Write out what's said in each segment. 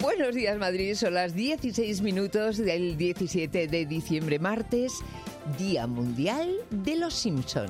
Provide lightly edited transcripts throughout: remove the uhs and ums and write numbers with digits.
Buenos días, Madrid. Son las 16 minutos del 17 de diciembre, martes, Día Mundial de los Simpson.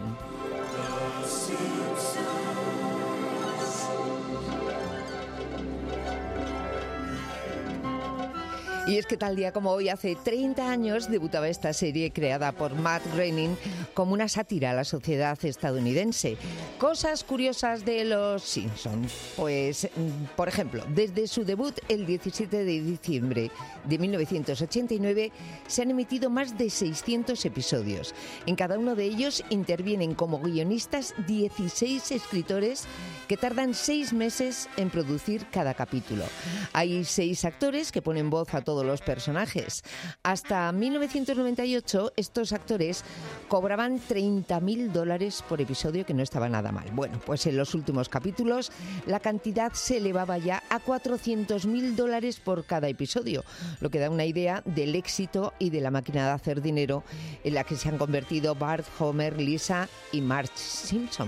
Y es que tal día como hoy, hace 30 años, debutaba esta serie creada por Matt Groening como una sátira a la sociedad estadounidense. Cosas curiosas de los Simpson. Pues, por ejemplo, desde su debut el 17 de diciembre de 1989 se han emitido más de 600 episodios. En cada uno de ellos intervienen como guionistas 16 escritores que tardan 6 meses en producir cada capítulo. Hay 6 actores que ponen voz a todos los personajes. Hasta 1998 estos actores cobraban $30.000 por episodio, que no estaba nada mal. Bueno, pues en los últimos capítulos la cantidad se elevaba ya a $400.000 por cada episodio, lo que da una idea del éxito y de la máquina de hacer dinero en la que se han convertido Bart, Homer, Lisa y Marge Simpson.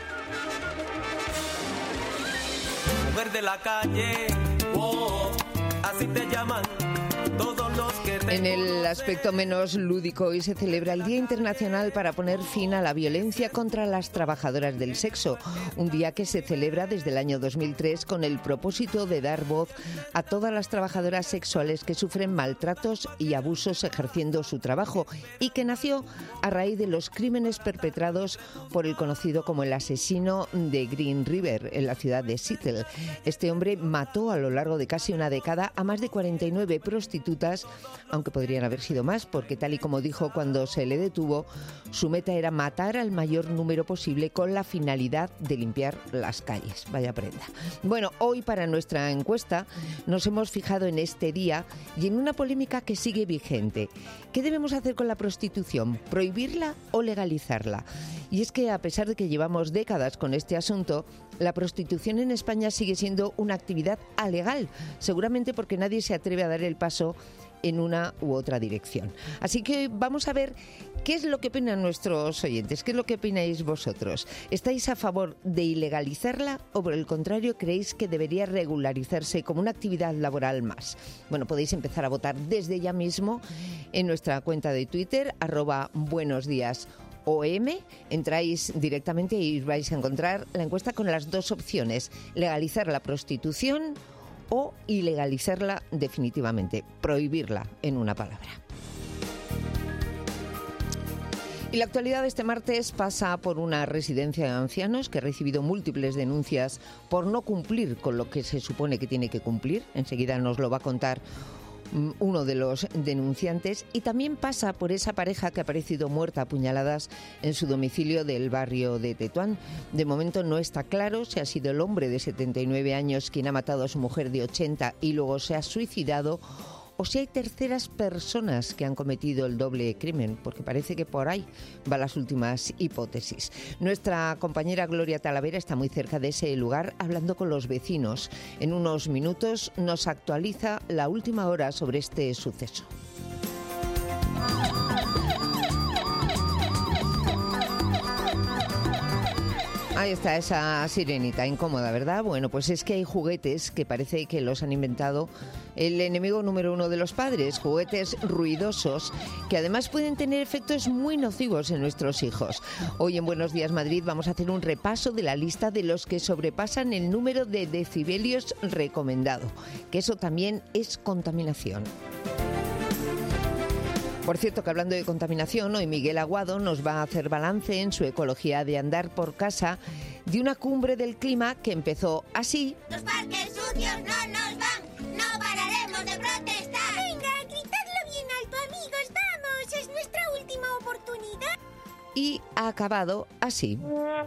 Mujer de la calle, oh, así te llaman todos los que te... En el aspecto menos lúdico, hoy se celebra el Día Internacional para poner fin a la violencia contra las trabajadoras del sexo, un día que se celebra desde el año 2003 con el propósito de dar voz a todas las trabajadoras sexuales que sufren maltratos y abusos ejerciendo su trabajo, y que nació a raíz de los crímenes perpetrados por el conocido como el asesino de Green River en la ciudad de Seattle. Este hombre mató a lo largo de casi una década a más de 49 prostitutas, aunque podrían haber sido más, porque tal y como dijo cuando se le detuvo, su meta era matar al mayor número posible con la finalidad de limpiar las calles. Vaya prenda. Bueno, hoy para nuestra encuesta nos hemos fijado en este día y en una polémica que sigue vigente. ¿Qué debemos hacer con la prostitución? ¿Prohibirla o legalizarla? Y es que a pesar de que llevamos décadas con este asunto, la prostitución en España sigue siendo una actividad alegal, seguramente porque nadie se atreve a dar el paso en una u otra dirección. Así que vamos a ver qué es lo que opinan nuestros oyentes, qué es lo que opináis vosotros. ¿Estáis a favor de ilegalizarla o por el contrario creéis que debería regularizarse como una actividad laboral más? Bueno, podéis empezar a votar desde ya mismo en nuestra cuenta de Twitter, @buenosdiasOM. Entráis directamente y vais a encontrar la encuesta con las dos opciones: legalizar la prostitución o ilegalizarla definitivamente, prohibirla, en una palabra. Y la actualidad de este martes pasa por una residencia de ancianos que ha recibido múltiples denuncias por no cumplir con lo que se supone que tiene que cumplir. Enseguida nos lo va a contar uno de los denunciantes, y también pasa por esa pareja que ha aparecido muerta a puñaladas en su domicilio del barrio de Tetuán. De momento no está claro si ha sido el hombre de 79 años quien ha matado a su mujer de 80 y luego se ha suicidado, o si hay terceras personas que han cometido el doble crimen, porque parece que por ahí van las últimas hipótesis. Nuestra compañera Gloria Talavera está muy cerca de ese lugar hablando con los vecinos. En unos minutos nos actualiza la última hora sobre este suceso. Ahí está esa sirenita incómoda, ¿verdad? Bueno, pues es que hay juguetes que parece que los han inventado el enemigo número uno de los padres, juguetes ruidosos que además pueden tener efectos muy nocivos en nuestros hijos. Hoy en Buenos Días Madrid vamos a hacer un repaso de la lista de los que sobrepasan el número de decibelios recomendado, que eso también es contaminación. Por cierto, que hablando de contaminación, hoy Miguel Aguado nos va a hacer balance en su ecología de andar por casa de una cumbre del clima que empezó así. Los parques sucios no nos van, no pararemos de protestar. Venga, gritadlo bien alto, amigos, vamos, es nuestra última oportunidad. Y ha acabado así.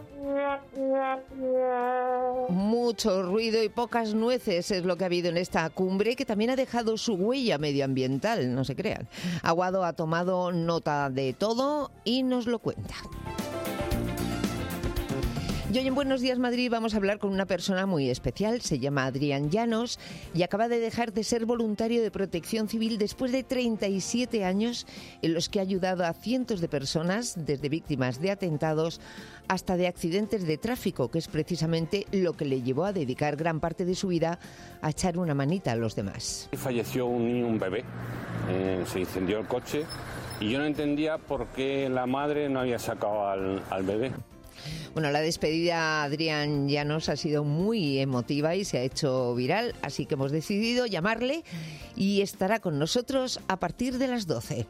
Mucho ruido y pocas nueces es lo que ha habido en esta cumbre, que también ha dejado su huella medioambiental, no se crean. Aguado ha tomado nota de todo y nos lo cuenta. Y hoy en Buenos Días Madrid vamos a hablar con una persona muy especial. Se llama Adrián Llanos y acaba de dejar de ser voluntario de Protección Civil después de 37 años en los que ha ayudado a cientos de personas, desde víctimas de atentados hasta de accidentes de tráfico, que es precisamente lo que le llevó a dedicar gran parte de su vida a echar una manita a los demás. Falleció un bebé, se incendió el coche y yo no entendía por qué la madre no había sacado al bebé. Bueno, la despedida a Adrián Llanos ha sido muy emotiva y se ha hecho viral, así que hemos decidido llamarle y estará con nosotros a partir de las 12.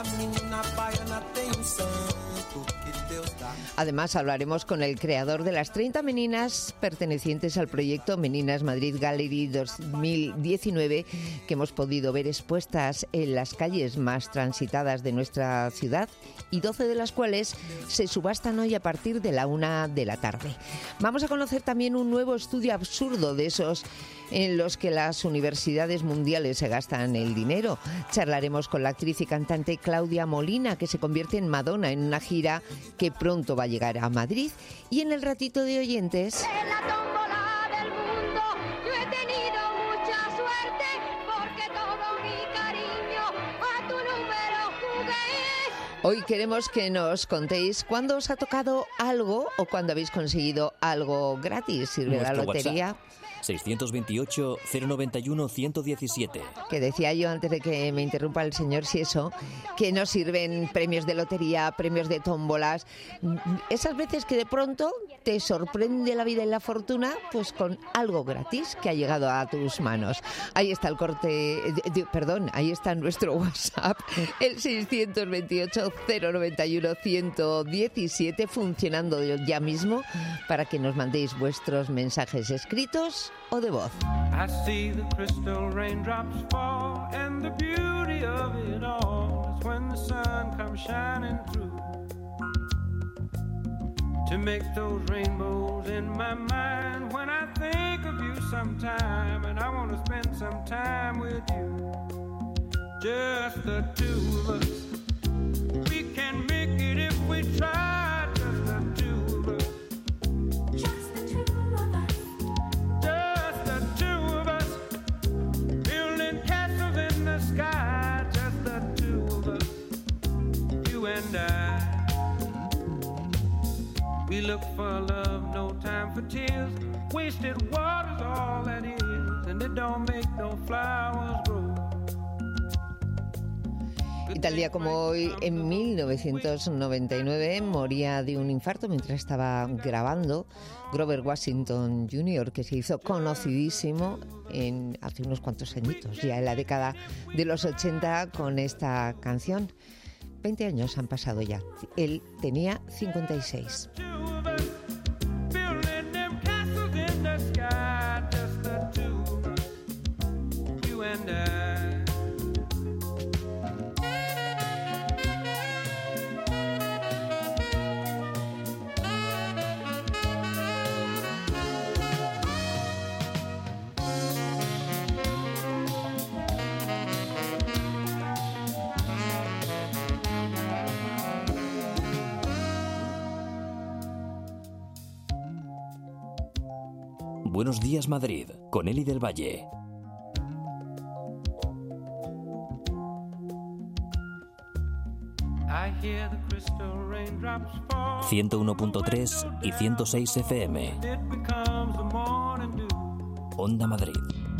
Además, hablaremos con el creador de las 30 meninas pertenecientes al proyecto Meninas Madrid Gallery 2019, que hemos podido ver expuestas en las calles más transitadas de nuestra ciudad, y 12 de las cuales se subastan hoy a partir de la 1 de la tarde. Vamos a conocer también un nuevo estudio absurdo, de esos en los que las universidades mundiales se gastan el dinero. Charlaremos con la actriz y cantante Claudia Molina, que se convierte en Madonna en una gira que pronto va a llegar a Madrid. Y en el ratito de oyentes... En la tómbola del mundo yo he tenido mucha suerte, porque todo mi cariño a tu número jugué. Hoy queremos que nos contéis cuándo os ha tocado algo o cuándo habéis conseguido algo gratis. Sirve la lotería. WhatsApp. 628-091-117. Que decía yo antes de que me interrumpa el señor Sieso, que nos sirven premios de lotería, premios de tómbolas. Esas veces que de pronto te sorprende la vida y la fortuna, pues con algo gratis que ha llegado a tus manos. Ahí está el ahí está nuestro WhatsApp, el 628-091-117, funcionando ya mismo para que nos mandéis vuestros mensajes escritos o de voz. I see the crystal raindrops fall, and the beauty of it all is when the sun comes shining through to make those rainbows in my mind when I think of you sometime, and I want to spend some time with you, just the two of us. We can make it if we try, just the two of us. We look for love, no time for tears. Wasted water's all that is, and it don't make no flowers grow. Y tal día como hoy, en 1999, moría de un infarto mientras estaba grabando Grover Washington Jr., que se hizo conocidísimo hace unos cuantos añitos, ya en la década de los 80, con esta canción. 20 años han pasado ya. Él tenía 56. Buenos Días Madrid, con Eli del Valle. I hear the crystal raindrops fall. 101.3 y 106 FM. It becomes the morning dew. Onda Madrid.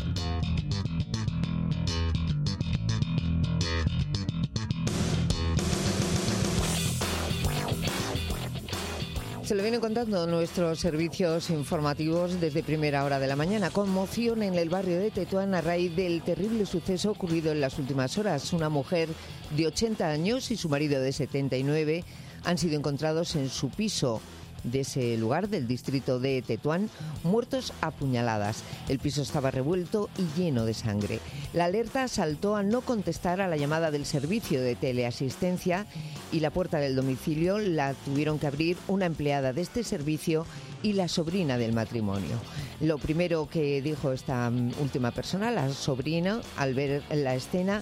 Se lo vienen contando nuestros servicios informativos desde primera hora de la mañana. Conmoción en el barrio de Tetuán a raíz del terrible suceso ocurrido en las últimas horas. Una mujer de 80 años y su marido de 79 han sido encontrados en su piso de ese lugar, del distrito de Tetuán, muertos a puñaladas. El piso estaba revuelto y lleno de sangre. La alerta saltó a no contestar a la llamada del servicio de teleasistencia y la puerta del domicilio la tuvieron que abrir una empleada de este servicio y la sobrina del matrimonio. Lo primero que dijo esta última persona, la sobrina, al ver la escena,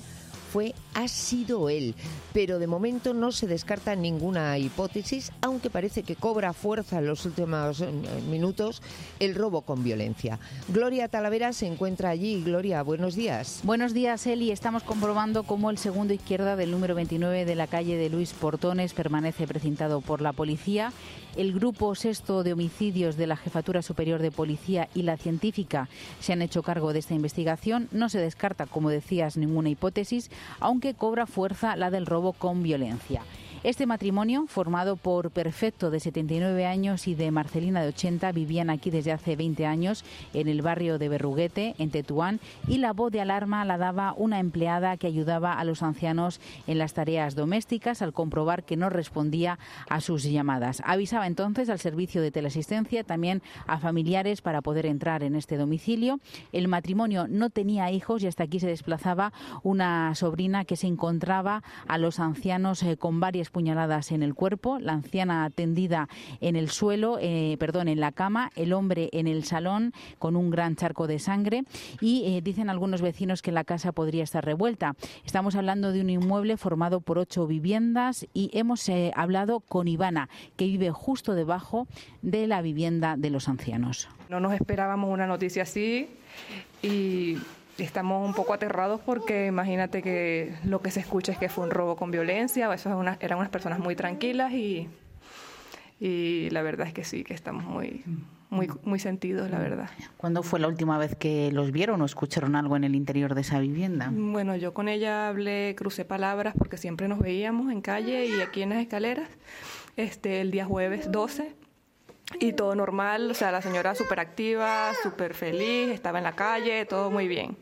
ha sido él. Pero de momento no se descarta ninguna hipótesis, aunque parece que cobra fuerza en los últimos minutos el robo con violencia. Gloria Talavera se encuentra allí. Gloria, buenos días. Buenos días, Eli. Estamos comprobando cómo el segundo izquierda del número 29 de la calle de Luis Portones permanece precintado por la policía. El grupo sexto de homicidios de la Jefatura Superior de Policía y la científica se han hecho cargo de esta investigación. No se descarta, como decías, ninguna hipótesis, aunque cobra fuerza la del robo con violencia. Este matrimonio, formado por Perfecto, de 79 años, y de Marcelina, de 80, vivían aquí desde hace 20 años en el barrio de Berruguete, en Tetuán, y la voz de alarma la daba una empleada que ayudaba a los ancianos en las tareas domésticas al comprobar que no respondía a sus llamadas. Avisaba entonces al servicio de teleasistencia, también a familiares, para poder entrar en este domicilio. El matrimonio no tenía hijos y hasta aquí se desplazaba una sobrina que se encontraba a los ancianos con varias puñaladas en el cuerpo, la anciana tendida en el suelo, en la cama, el hombre en el salón con un gran charco de sangre, y dicen algunos vecinos que la casa podría estar revuelta. Estamos hablando de un inmueble formado por 8 viviendas y hemos hablado con Ivana, que vive justo debajo de la vivienda de los ancianos. No nos esperábamos una noticia así y estamos un poco aterrados porque imagínate que lo que se escucha es que fue un robo con violencia. Eran unas personas muy tranquilas y la verdad es que sí, que estamos muy sentidos, la verdad. ¿Cuándo fue la última vez que los vieron o escucharon algo en el interior de esa vivienda? Bueno, yo con ella crucé palabras porque siempre nos veíamos en calle y aquí en las escaleras, el día jueves 12. Y todo normal, o sea, la señora súper activa, súper feliz, estaba en la calle, todo muy bien.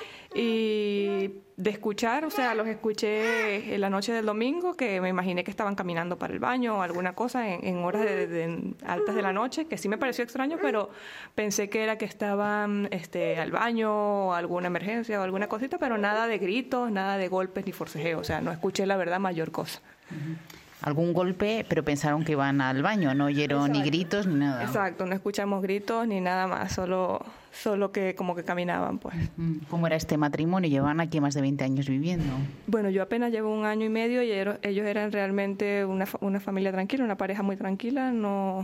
Y de escuchar, o sea, los escuché en la noche del domingo, que me imaginé que estaban caminando para el baño o alguna cosa en horas altas de la noche, que sí me pareció extraño, pero pensé que era que estaban al baño o alguna emergencia o alguna cosita, pero nada de gritos, nada de golpes ni forcejeo, o sea, no escuché la verdad mayor cosa. Algún golpe, pero pensaron que iban al baño, no oyeron ni gritos ni nada. Exacto, no escuchamos gritos ni nada más, solo que como que caminaban, pues. ¿Cómo era este matrimonio? Llevaban aquí más de 20 años viviendo. Bueno, yo apenas llevo 1 año y medio y ellos eran realmente una familia tranquila, una pareja muy tranquila, no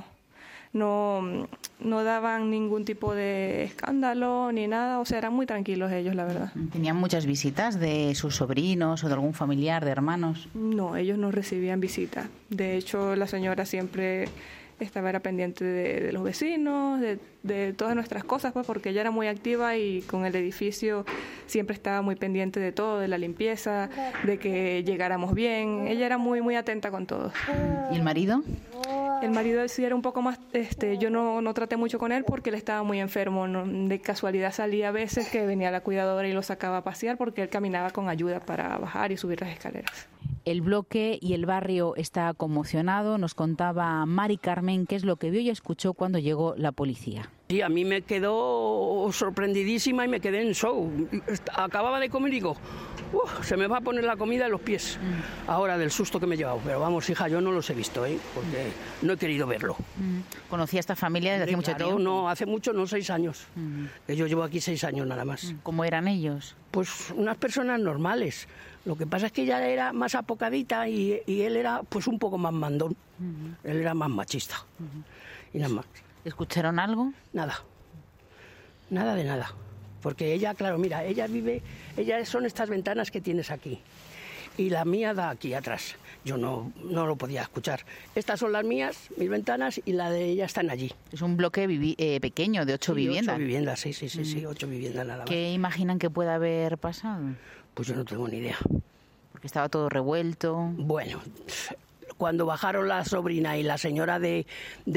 daban ningún tipo de escándalo ni nada, o sea, eran muy tranquilos ellos, la verdad. ¿Tenían muchas visitas de sus sobrinos o de algún familiar, de hermanos? No, ellos no recibían visitas. De hecho, la señora siempre era pendiente de los vecinos, de todas nuestras cosas, pues, porque ella era muy activa y con el edificio siempre estaba muy pendiente de todo, de la limpieza, de que llegáramos bien. Ella era muy, muy atenta con todo. ¿Y el marido? El marido sí era un poco más, yo no traté mucho con él porque él estaba muy enfermo. De casualidad salía a veces que venía la cuidadora y lo sacaba a pasear porque él caminaba con ayuda para bajar y subir las escaleras. El bloque y el barrio está conmocionado. Nos contaba Mari Carmen qué es lo que vio y escuchó cuando llegó la policía. Sí, a mí me quedó sorprendidísima y me quedé en show. Acababa de comer y digo, se me va a poner la comida en los pies ahora del susto que me he llevado. Pero vamos, hija, yo no los he visto, porque no he querido verlo. ¿Conocía a esta familia desde hace mucho tiempo? No, hace mucho, no, 6 años. Yo llevo aquí 6 años nada más. ¿Cómo eran ellos? Pues unas personas normales. Lo que pasa es que ella era más apocadita y él era pues un poco más mandón. Él era más machista. Y nada más. ¿Escucharon algo? Nada. Nada de nada. Porque ella, claro, mira, ella son estas ventanas que tienes aquí. Y la mía da aquí atrás. Yo no lo podía escuchar. Estas son las mías, mis ventanas, y la de ella están allí. Es un bloque pequeño, de 8 viviendas. 8 viviendas, sí, 8 viviendas nada más. ¿Qué imaginan que puede haber pasado? Pues yo no tengo ni idea. Porque estaba todo revuelto. Bueno, cuando bajaron la sobrina y la señora de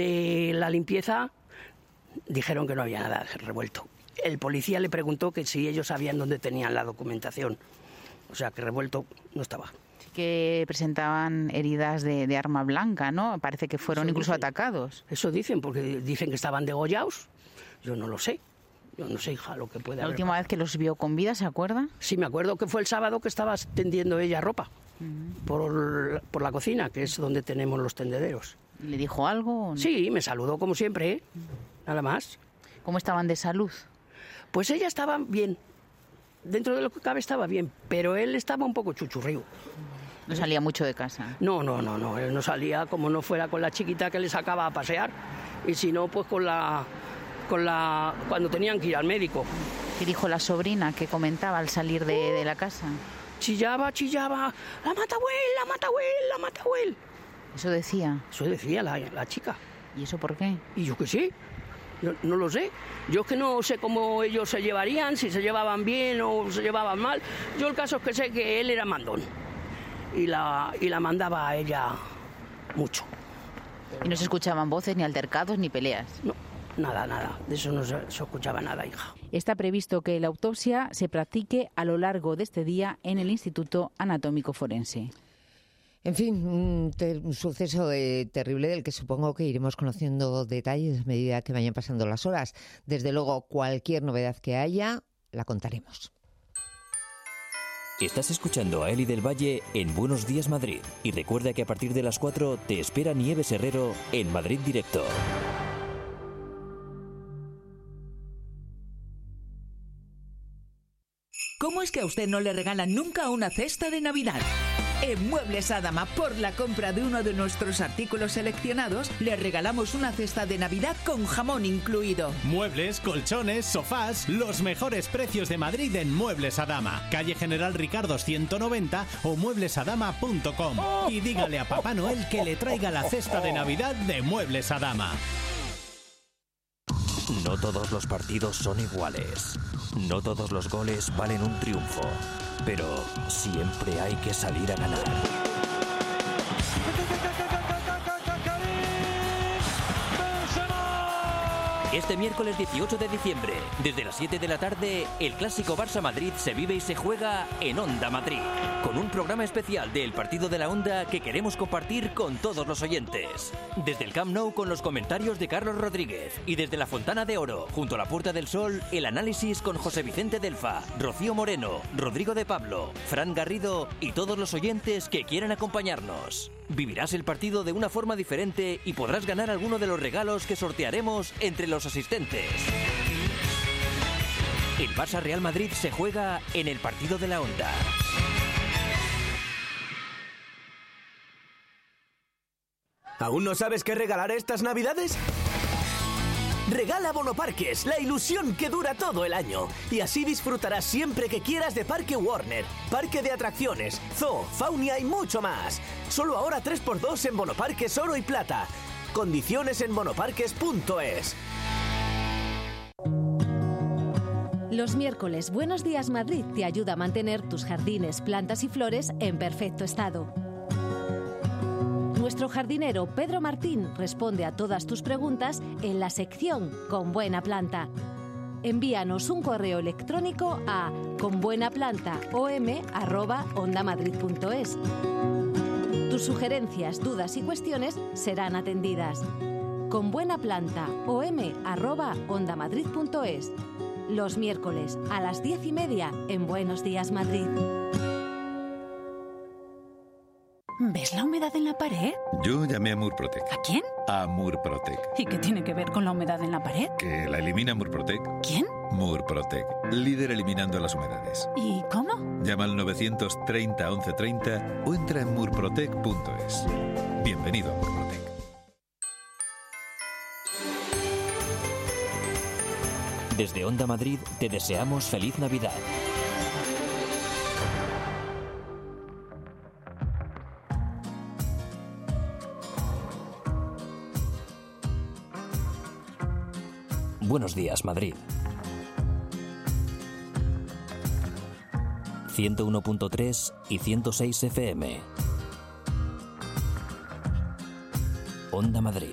la limpieza, dijeron que no había nada revuelto. El policía le preguntó que si ellos sabían dónde tenían la documentación. O sea, que revuelto no estaba. Sí que presentaban heridas de arma blanca, ¿no? Parece que fueron incluso atacados. Eso dicen, porque dicen que estaban degollados. Yo no lo sé. Yo no sé, hija, lo que puede haber. ¿La última vez que los vio con vida, se acuerda? Sí, me acuerdo que fue el sábado que estaba tendiendo ella ropa por la cocina, que es donde tenemos los tendederos. ¿Le dijo algo? Sí, me saludó como siempre, nada más. ¿Cómo estaban de salud? Pues ella estaba bien. dentro de lo que cabe estaba bien, pero él estaba un poco chuchurrío. No salía mucho de casa. No, él no salía como no fuera con la chiquita que le sacaba a pasear, y si no, pues cuando tenían que ir al médico. ¿Qué dijo la sobrina que comentaba al salir de la casa? Chillaba, la mata Abuel. ¿Eso decía? Eso decía la chica. ¿Y eso por qué? Y yo qué sé, yo no lo sé. Yo es que no sé cómo ellos se llevarían, si se llevaban bien o se llevaban mal. Yo el caso es que sé que él era mandón y la mandaba a ella mucho. ¿Y no se escuchaban voces, ni altercados, ni peleas? No, nada. De eso no se escuchaba nada, hija. Está previsto que la autopsia se practique a lo largo de este día en el Instituto Anatómico Forense. En fin, un suceso terrible del que supongo que iremos conociendo detalles a medida que vayan pasando las horas. Desde luego, cualquier novedad que haya, la contaremos. Estás escuchando a Eli del Valle en Buenos Días Madrid. Y recuerda que a partir de las 4 te espera Nieves Herrero en Madrid Directo. ¿Cómo es que a usted no le regalan nunca una cesta de Navidad? En Muebles Adama, por la compra de uno de nuestros artículos seleccionados, le regalamos una cesta de Navidad con jamón incluido. Muebles, colchones, sofás, los mejores precios de Madrid en Muebles Adama. Calle General Ricardo 190 o mueblesadama.com. Y dígale a Papá Noel que le traiga la cesta de Navidad de Muebles Adama. No todos los partidos son iguales. No todos los goles valen un triunfo. Pero siempre hay que salir a ganar. Este miércoles 18 de diciembre, desde las 7 de la tarde, el clásico Barça-Madrid se vive y se juega en Onda Madrid, con un programa especial del Partido de la Onda que queremos compartir con todos los oyentes. Desde el Camp Nou con los comentarios de Carlos Rodríguez y desde la Fontana de Oro, junto a la Puerta del Sol, el análisis con José Vicente Delfa, Rocío Moreno, Rodrigo de Pablo, Fran Garrido y todos los oyentes que quieran acompañarnos. Vivirás el partido de una forma diferente y podrás ganar alguno de los regalos que sortearemos entre los asistentes. El Barça Real Madrid se juega en el Partido de la Onda. ¿Aún no sabes qué regalar estas Navidades? Regala Bonoparques, la ilusión que dura todo el año. Y así disfrutarás siempre que quieras de Parque Warner, parque de atracciones, zoo, faunia y mucho más. Solo ahora 3x2 en Bonoparques Oro y Plata. Condiciones en bonoparques.es. Los miércoles Buenos Días Madrid te ayuda a mantener tus jardines, plantas y flores en perfecto estado. Nuestro jardinero Pedro Martín responde a todas tus preguntas en la sección Con Buena Planta. Envíanos un correo electrónico a conbuenaplantaom@ondamadrid.es. Tus sugerencias, dudas y cuestiones serán atendidas. conbuenaplantaom@ondamadrid.es. Los miércoles a las 10:30 en Buenos Días Madrid. ¿Ves la humedad en la pared? Yo llamé a Murprotec. ¿A quién? A Murprotec. ¿Y qué tiene que ver con la humedad en la pared? Que la elimina Murprotec. ¿Quién? Murprotec, líder eliminando las humedades. ¿Y cómo? Llama al 930 1130 o entra en murprotec.es. Bienvenido a Murprotec. Desde Onda Madrid te deseamos feliz Navidad. Buenos días, Madrid. 101.3 y 106 FM. Onda Madrid.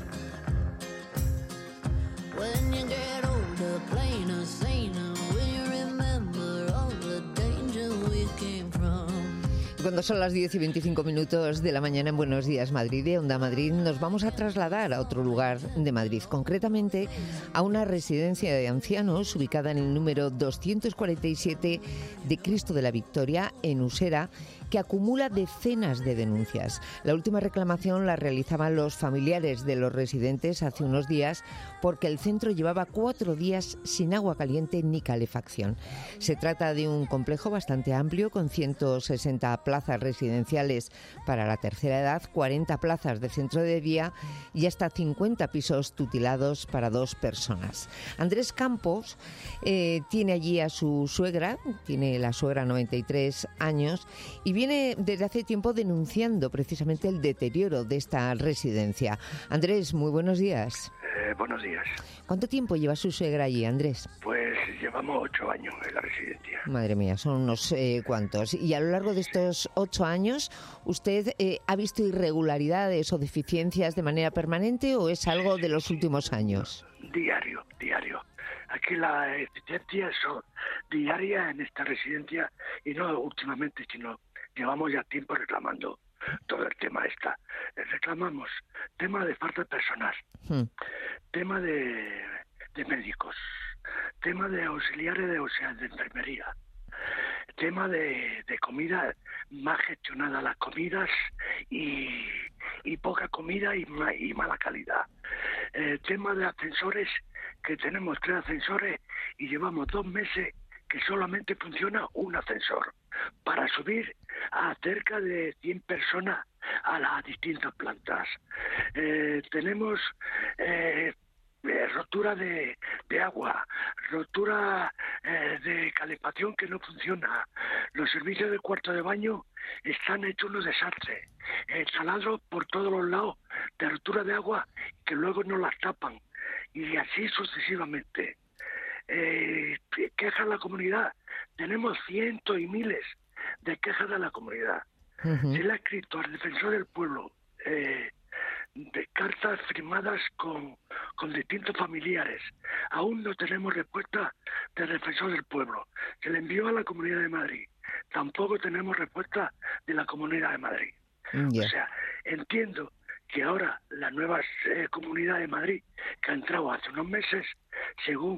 Cuando son las 10:25 de la mañana en Buenos Días Madrid de Onda Madrid, nos vamos a trasladar a otro lugar de Madrid, concretamente a una residencia de ancianos ubicada en el número 247 de Cristo de la Victoria, en Usera, que acumula decenas de denuncias. La última reclamación la realizaban los familiares de los residentes hace unos días porque el centro llevaba 4 días sin agua caliente ni calefacción. Se trata de un complejo bastante amplio con 160 plazas residenciales para la tercera edad, 40 plazas de centro de día y hasta 50 pisos tutelados para 2 personas. Andrés Campos tiene allí a su suegra, tiene la suegra 93 años y viene desde hace tiempo denunciando precisamente el deterioro de esta residencia. Andrés, muy buenos días. Buenos días. ¿Cuánto tiempo lleva su suegra allí, Andrés? Pues llevamos 8 años en la residencia. Madre mía, son unos cuantos. Y a lo largo de estos 8 años, ¿usted ha visto irregularidades o deficiencias de manera permanente o es algo de los últimos años? Diario. Aquí las exigencias son diarias en esta residencia y no últimamente, sino llevamos ya tiempo reclamando todo el tema reclamamos tema de falta de personal, tema de médicos, tema de auxiliares de enfermería, tema de comida, más gestionada las comidas y poca comida y mala calidad, tema de ascensores, que tenemos 3 ascensores y llevamos 2 meses que solamente funciona un ascensor para subir a cerca de 100 personas a las distintas plantas. Tenemos rotura de agua, rotura de calefacción que no funciona. Los servicios de cuarto de baño están hechos unos desastres. Taladros por todos los lados de rotura de agua que luego no las tapan. Y así sucesivamente. Quejas de la comunidad. Tenemos cientos y miles de quejas de la comunidad. Se le ha escrito al defensor del pueblo de cartas firmadas con distintos familiares. Aún no tenemos respuesta del defensor del pueblo. Se le envió a la Comunidad de Madrid. Tampoco tenemos respuesta de la Comunidad de Madrid. O sea, entiendo que ahora la nueva Comunidad de Madrid, que ha entrado hace unos meses, según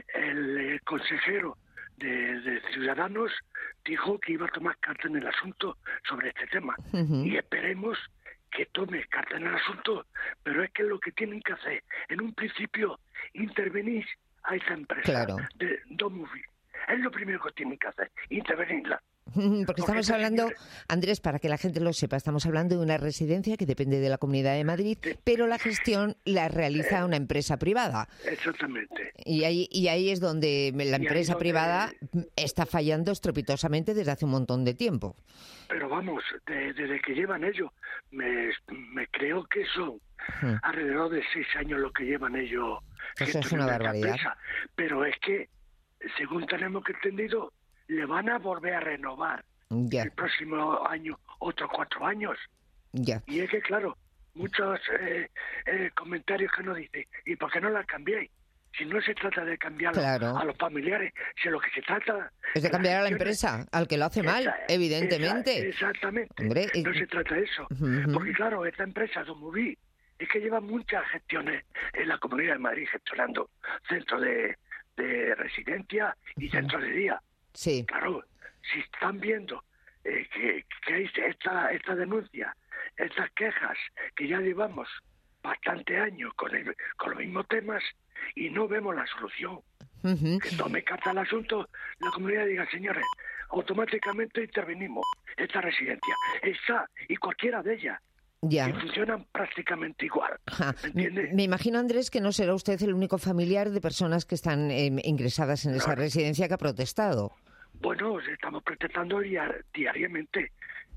el consejero de Ciudadanos, dijo que iba a tomar carta en el asunto sobre este tema. Y esperemos que tome carta en el asunto, pero es que lo que tienen que hacer, en un principio, intervenir a esa empresa de Domovil. Es lo primero que tienen que hacer, intervenirla. Porque estamos hablando, Andrés, para que la gente lo sepa, estamos hablando de una residencia que depende de la Comunidad de Madrid, pero la gestión la realiza una empresa privada. Exactamente. Y ahí es donde la empresa privada está fallando estrepitosamente desde hace un montón de tiempo. Pero vamos, desde que llevan ellos, me creo que son alrededor de 6 años lo que llevan ellos. Eso es una barbaridad. Empresa. Pero es que, según tenemos entendido, le van a volver a renovar el próximo año otros 4 años. Y es que, claro, muchos comentarios que nos dicen, ¿y por qué no la cambiáis? Si no se trata de cambiar a los familiares, si lo que se trata es de cambiar a la empresa, al que lo hace mal, evidentemente. Exactamente. Hombre, no se trata de eso. Porque, claro, esta empresa, Domovil, es que lleva muchas gestiones en la Comunidad de Madrid, gestionando centros de residencia y centros de día. Sí. Claro, si están viendo que hay esta denuncia, estas quejas, que ya llevamos bastante años con los mismos temas y no vemos la solución, que tome carta al asunto, la comunidad diga, señores, automáticamente intervenimos esta residencia, esa y cualquiera de ellas. Que funcionan prácticamente igual. Me imagino, Andrés, que no será usted el único familiar de personas que están ingresadas en esa residencia que ha protestado. Bueno, estamos protestando diariamente.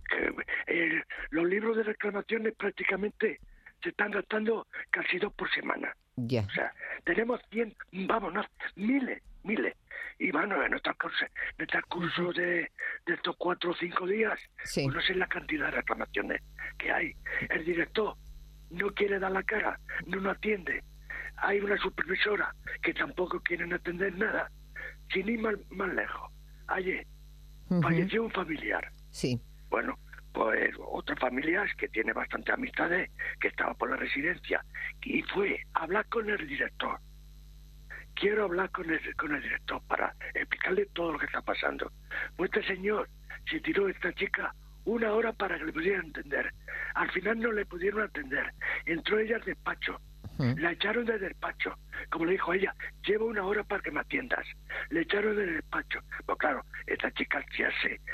Los libros de reclamaciones prácticamente se están gastando casi 2 por semana. O sea, tenemos miles. Y bueno, en nuestros cursos de estos 4 o 5 días, pues no sé la cantidad de reclamaciones que hay. El director no quiere dar la cara, no nos atiende. Hay una supervisora que tampoco quieren atender nada. Sin ir más lejos. Ayer falleció un familiar. Sí. Bueno, pues otro familiar que tiene bastante amistades, que estaba por la residencia, y fue a hablar con el director. Quiero hablar con el director para explicarle todo lo que está pasando. Pues este señor se tiró a esta chica 1 hora para que le pudieran atender. Al final no le pudieron atender. Entró ella al despacho. La echaron del despacho. Como le dijo ella, llevo 1 hora para que me atiendas. Le echaron del despacho. Pues claro, esta chica ya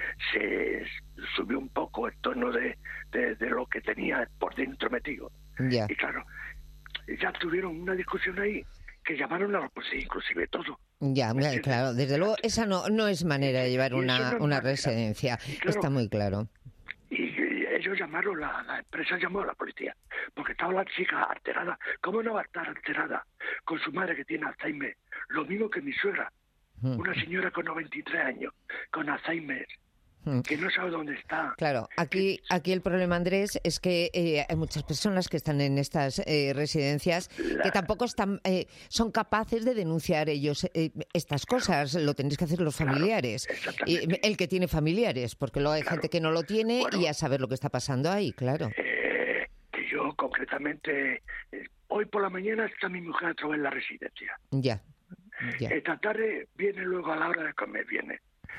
se subió un poco el tono de lo que tenía por dentro metido. Ya. Y claro, ya tuvieron una discusión ahí que llamaron a la policía, inclusive todo. Ya, claro, desde luego esa no es manera de llevar una residencia. Claro, está muy claro. Y ellos llamaron, la empresa llamó a la policía, porque estaba la chica alterada. ¿Cómo no va a estar alterada con su madre que tiene Alzheimer? Lo mismo que mi suegra, una señora con 93 años, con Alzheimer, que no sabe dónde está. Claro, aquí el problema, Andrés, es que hay muchas personas que están en estas residencias que tampoco son capaces de denunciar ellos estas cosas. Lo tenéis que hacer los familiares. El que tiene familiares, porque luego hay gente que no lo tiene, bueno, y a saber lo que está pasando ahí, claro. Que yo concretamente, hoy por la mañana está mi mujer otra vez en la residencia. Ya. Esta tarde viene, luego a la hora de comer viene.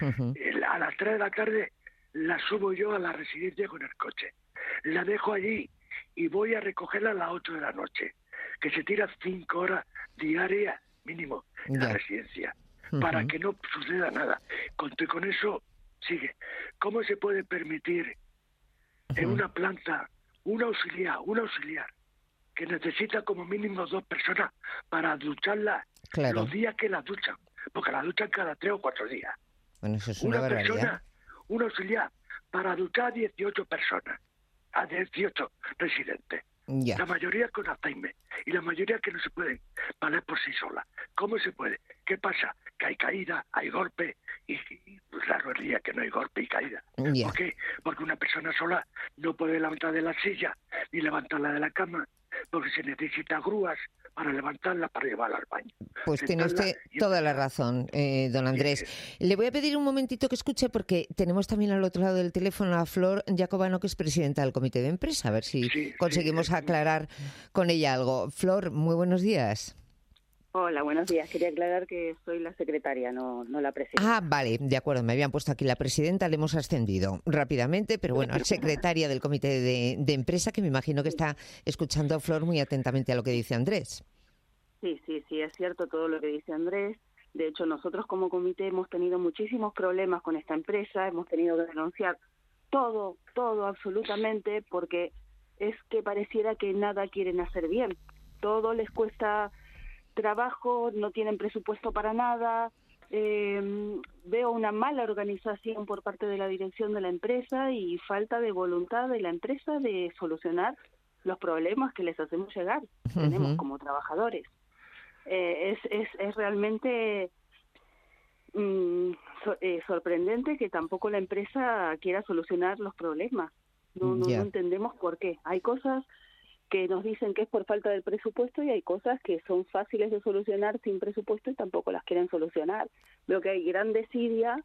A las 3 de la tarde la subo yo a la residencia con el coche. La dejo allí y voy a recogerla a las 8 de la noche. Que se tira 5 horas diarias mínimo en la residencia. Para que no suceda nada. Con eso sigue. ¿Cómo se puede permitir en una planta un auxiliar que necesita como mínimo 2 personas para ducharla los días que la duchan? Porque la duchan cada 3 o 4 días. Bueno, eso es una barbaridad. Persona, un auxiliar, para duchar a 18 personas, a 18 residentes. Ya. La mayoría con Alzheimer y la mayoría que no se pueden valer por sí solas. ¿Cómo se puede? ¿Qué pasa? Que hay caída, hay golpe y pues raro el día que no hay golpe y caída. Ya. ¿Por qué? Porque una persona sola no puede levantar de la silla ni levantarla de la cama, porque se necesita grúas para levantarla, para llevarla al baño. Pues tiene usted toda la razón, don Andrés. Le voy a pedir un momentito que escuche, porque tenemos también al otro lado del teléfono a Flor Jacobano, que es presidenta del comité de empresa, a ver si conseguimos aclarar con ella algo. Flor, muy buenos días. Hola, buenos días. Quería aclarar que soy la secretaria, no la presidenta. Ah, vale, de acuerdo. Me habían puesto aquí la presidenta, le hemos ascendido rápidamente, pero bueno, secretaria del comité de empresa, que me imagino que está escuchando a Flor muy atentamente a lo que dice Andrés. Sí, es cierto todo lo que dice Andrés. De hecho, nosotros como comité hemos tenido muchísimos problemas con esta empresa, hemos tenido que denunciar todo absolutamente, porque es que pareciera que nada quieren hacer bien. Todo les cuesta trabajo, no tienen presupuesto para nada. Veo una mala organización por parte de la dirección de la empresa y falta de voluntad de la empresa de solucionar los problemas que les hacemos llegar. Tenemos como trabajadores. Es realmente sorprendente que tampoco la empresa quiera solucionar los problemas. No entendemos por qué. Hay cosas que nos dicen que es por falta del presupuesto y hay cosas que son fáciles de solucionar sin presupuesto y tampoco las quieren solucionar. Veo que hay gran desidia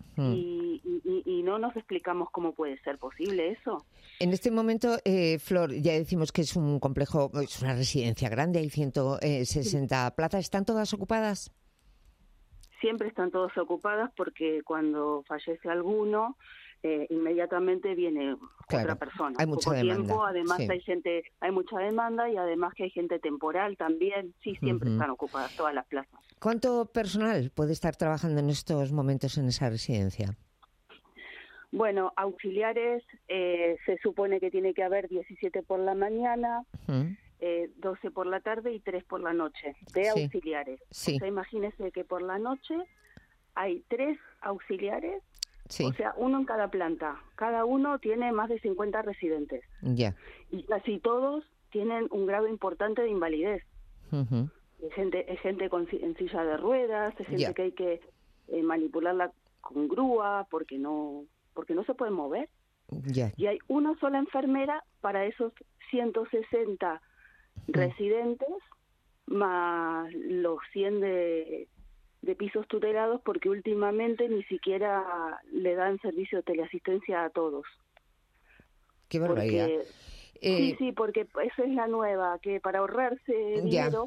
y no nos explicamos cómo puede ser posible eso. En este momento, Flor, ya decimos que es un complejo, es una residencia grande, hay 160 plazas. ¿Están todas ocupadas? Siempre están todas ocupadas, porque cuando fallece alguno, inmediatamente viene otra persona. Hay mucha demanda. Tiempo, además hay mucha demanda y además que hay gente temporal también. Sí, siempre están ocupadas todas las plazas. ¿Cuánto personal puede estar trabajando en estos momentos en esa residencia? Bueno, auxiliares se supone que tiene que haber 17 por la mañana, 12 por la tarde y 3 por la noche de auxiliares. O sea, imagínese que por la noche hay 3 auxiliares. O sea, uno en cada planta. Cada uno tiene más de 50 residentes. Y casi todos tienen un grado importante de invalidez. Es gente en silla de ruedas, es gente que hay que manipularla con grúa porque no se puede mover. Y hay una sola enfermera para esos 160 residentes, más los 100 de pisos tutelados, porque últimamente ni siquiera le dan servicio de teleasistencia a todos. ¡Qué barbaridad! Porque esa es la nueva, que para ahorrarse dinero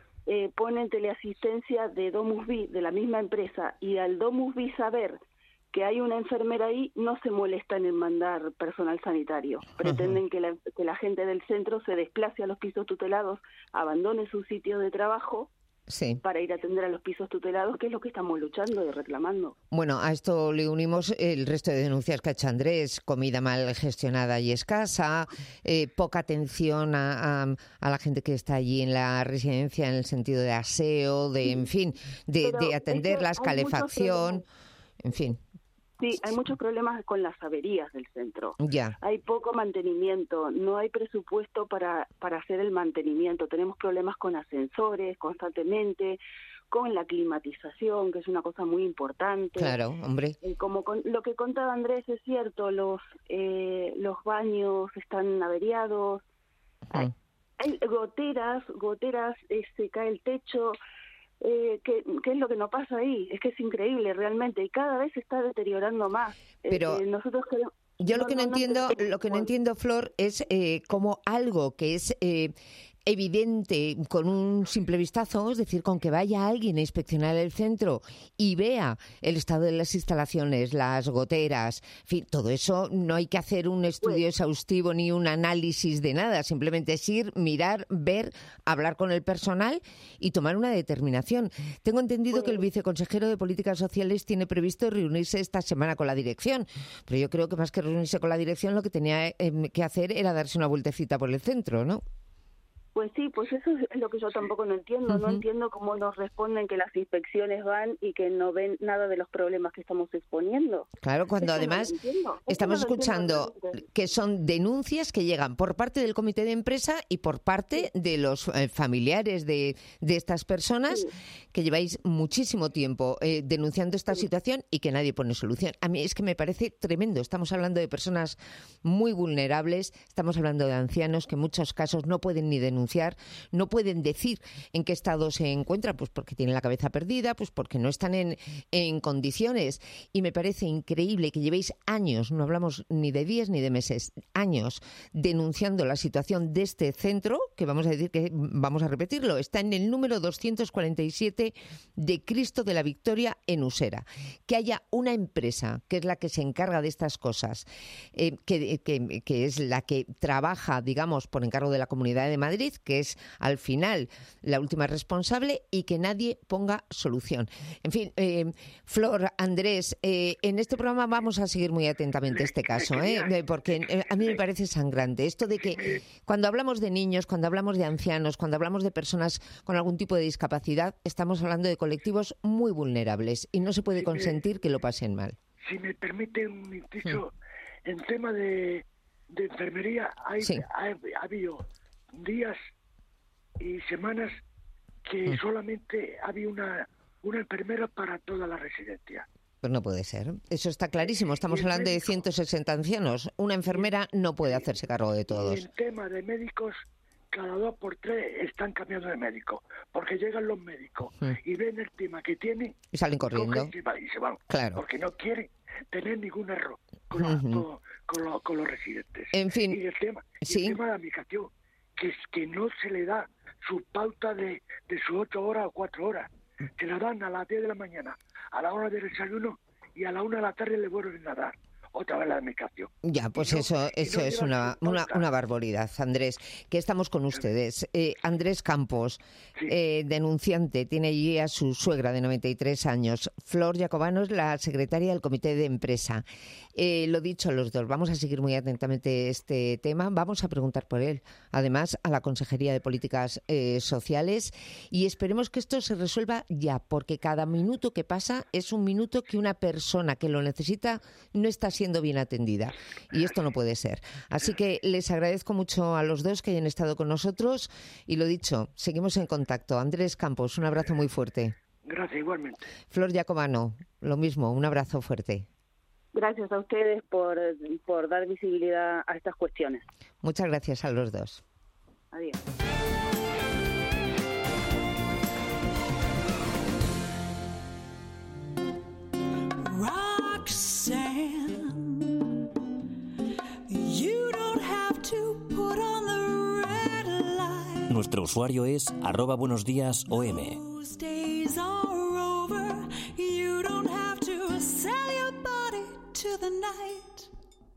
ponen teleasistencia de Domus Vi, de la misma empresa, y al Domus Vi saber que hay una enfermera ahí, no se molestan en mandar personal sanitario. Pretenden que la gente del centro se desplace a los pisos tutelados, abandone sus sitios de trabajo para ir a atender a los pisos tutelados, que es lo que estamos luchando y reclamando. Bueno, a esto le unimos el resto de denuncias que ha hecho Andrés: comida mal gestionada y escasa, poca atención a la gente que está allí en la residencia en el sentido de aseo, de atenderlas, calefacción, en fin. Sí, hay muchos problemas con las averías del centro. Ya. Hay poco mantenimiento, no hay presupuesto para hacer el mantenimiento. Tenemos problemas con ascensores constantemente, con la climatización, que es una cosa muy importante. Claro, hombre. Lo que contaba Andrés es cierto, los baños están averiados, hay goteras, se cae el techo. ¿Qué es lo que nos pasa ahí? Es que es increíble realmente, y cada vez se está deteriorando más. Pero nosotros queremos... Yo lo que no entiendo, Flor, es cómo algo que es evidente con un simple vistazo, es decir, con que vaya alguien a inspeccionar el centro y vea el estado de las instalaciones, las goteras, en fin, todo eso no hay que hacer un estudio exhaustivo ni un análisis de nada, simplemente es ir, mirar, ver, hablar con el personal y tomar una determinación. Tengo entendido que el viceconsejero de Políticas Sociales tiene previsto reunirse esta semana con la dirección, pero yo creo que más que reunirse con la dirección, lo que tenía que hacer era darse una vueltecita por el centro, ¿no? Pues sí, pues eso es lo que yo tampoco no entiendo. No entiendo cómo nos responden que las inspecciones van y que no ven nada de los problemas que estamos exponiendo. Claro, cuando además estamos escuchando que son denuncias que llegan por parte del comité de empresa y por parte de los familiares de estas personas que lleváis muchísimo tiempo denunciando esta situación y que nadie pone solución. A mí es que me parece tremendo. Estamos hablando de personas muy vulnerables, estamos hablando de ancianos que en muchos casos no pueden ni denunciar, no pueden decir en qué estado se encuentran, pues porque tienen la cabeza perdida, pues porque no están en condiciones. Y me parece increíble que llevéis años, no hablamos ni de días ni de meses, años denunciando la situación de este centro, que vamos a repetirlo, está en el número 247 de Cristo de la Victoria en Usera. Que haya una empresa que es la que se encarga de estas cosas, que es la que trabaja, digamos, por encargo de la Comunidad de Madrid, que es al final la última responsable, y que nadie ponga solución. En fin, Flor, Andrés, en este programa vamos a seguir muy atentamente este caso, porque a mí me parece sangrante esto de que cuando hablamos de niños, cuando hablamos de ancianos, cuando hablamos de personas con algún tipo de discapacidad, estamos hablando de colectivos muy vulnerables y no se puede consentir que lo pasen mal. Si me permite un inciso, en tema de enfermería ha habido días y semanas que solamente había una enfermera para toda la residencia. Pues no puede ser. Eso está clarísimo. Estamos hablando de 160 ancianos. Una enfermera no puede hacerse cargo de todos. Y en tema de médicos, cada 2 por 3 están cambiando de médico, porque llegan los médicos y ven el tema que tienen y salen corriendo y se van, claro, porque no quieren tener ningún error con los residentes. En fin, y el tema de la medicación, que no se le da su pauta de sus 8 horas o 4 horas, que la dan a las 10 de la mañana, a la hora del desayuno, y a la 1 de la tarde le vuelven a dar otra vez la medicación. Ya, pues eso es una barbaridad, Andrés. Que estamos con ustedes. Andrés Campos, denunciante, tiene allí a su suegra de 93 años. Flor Jacobano es la secretaria del comité de empresa. Lo dicho, los dos, vamos a seguir muy atentamente este tema. Vamos a preguntar por él, además, a la Consejería de Políticas Sociales, y esperemos que esto se resuelva ya, porque cada minuto que pasa es un minuto que una persona que lo necesita no está siendo bien atendida, y esto no puede ser. Así que les agradezco mucho a los dos que hayan estado con nosotros, y lo dicho, seguimos en contacto. Andrés Campos, un abrazo muy fuerte. Gracias, igualmente. Flor Jacobano, lo mismo, un abrazo fuerte. Gracias a ustedes por dar visibilidad a estas cuestiones. Muchas gracias a los dos. Adiós. Nuestro usuario es @buenosdiasOM. to the night.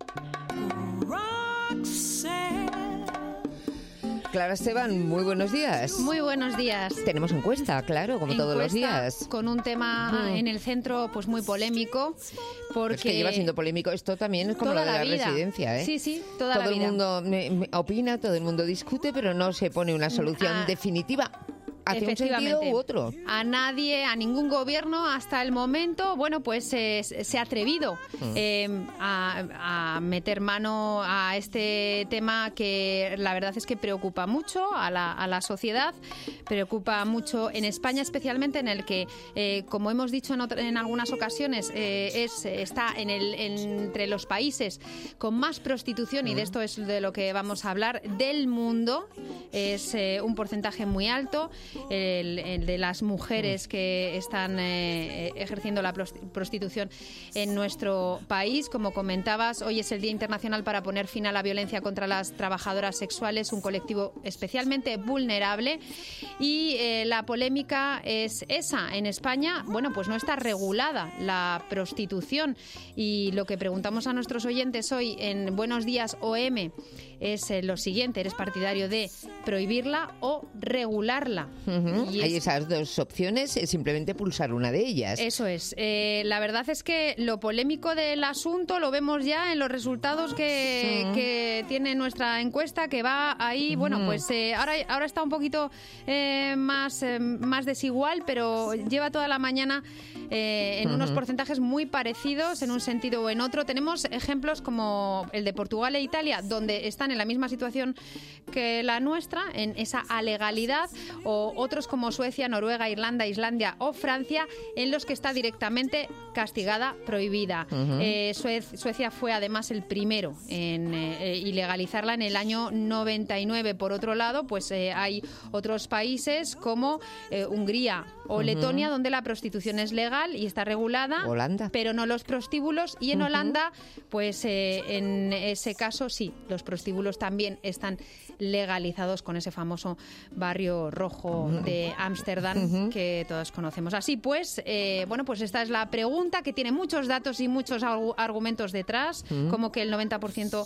Roxanne. Clara Esteban, muy buenos días. Muy buenos días. Tenemos encuesta, claro, como todos los días. Con un tema en el centro pues muy polémico. Porque es que lleva siendo polémico. Esto también es como lo de la residencia, ¿eh? Sí, sí, toda la vida. Todo el mundo opina, todo el mundo discute, pero no se pone una solución definitiva. ¿Hace un sentido u otro? A nadie, a ningún gobierno hasta el momento, bueno, pues se ha atrevido a meter mano a este tema que la verdad es que preocupa mucho a la sociedad, preocupa mucho en España especialmente, en el que, como hemos dicho en algunas ocasiones, está entre los países con más prostitución, y de esto es de lo que vamos a hablar, del mundo. Es un porcentaje muy alto. El de las mujeres que están ejerciendo la prostitución en nuestro país. Como comentabas, hoy es el Día Internacional para poner fin a la violencia contra las trabajadoras sexuales, un colectivo especialmente vulnerable, y la polémica es esa. En España, bueno, pues no está regulada la prostitución, y lo que preguntamos a nuestros oyentes hoy en Buenos Días OM es lo siguiente: ¿eres partidario de prohibirla o regularla? Hay esas dos opciones, es simplemente pulsar una de ellas. Eso es. La verdad es que lo polémico del asunto lo vemos ya en los resultados que tiene nuestra encuesta, que va ahí, bueno, pues ahora está un poquito más desigual, pero lleva toda la mañana en unos porcentajes muy parecidos en un sentido o en otro. Tenemos ejemplos como el de Portugal e Italia, donde están en la misma situación que la nuestra, en esa alegalidad, o otros como Suecia, Noruega, Irlanda, Islandia o Francia, en los que está directamente castigada, prohibida. Suecia fue además el primero en ilegalizarla en el año 99. Por otro lado, pues hay otros países como Hungría o Letonia, donde la prostitución es legal y está regulada, Holanda, pero no los prostíbulos. Y en Holanda, pues en ese caso sí, los prostíbulos también están legalizados, con ese famoso barrio rojo de Ámsterdam que todos conocemos. Así pues, bueno, pues esta es la pregunta, que tiene muchos datos y muchos argumentos detrás, como que el 90%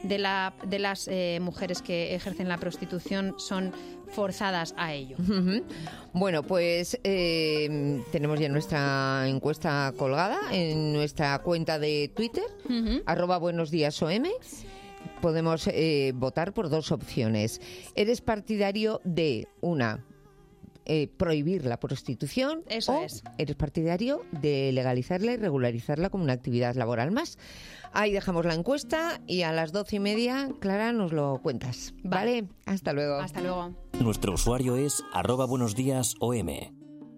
de las mujeres que ejercen la prostitución son forzadas a ello. Bueno, pues tenemos ya nuestra encuesta colgada en nuestra cuenta de Twitter, @buenosdiasom. Podemos votar por dos opciones. ¿Eres partidario de prohibir la prostitución? Eso es. ¿Eres partidario de legalizarla y regularizarla como una actividad laboral más? Ahí dejamos la encuesta y a las 12:30, Clara, nos lo cuentas. ¿Vale? Hasta luego. Hasta luego. Nuestro usuario es @buenosdiasom.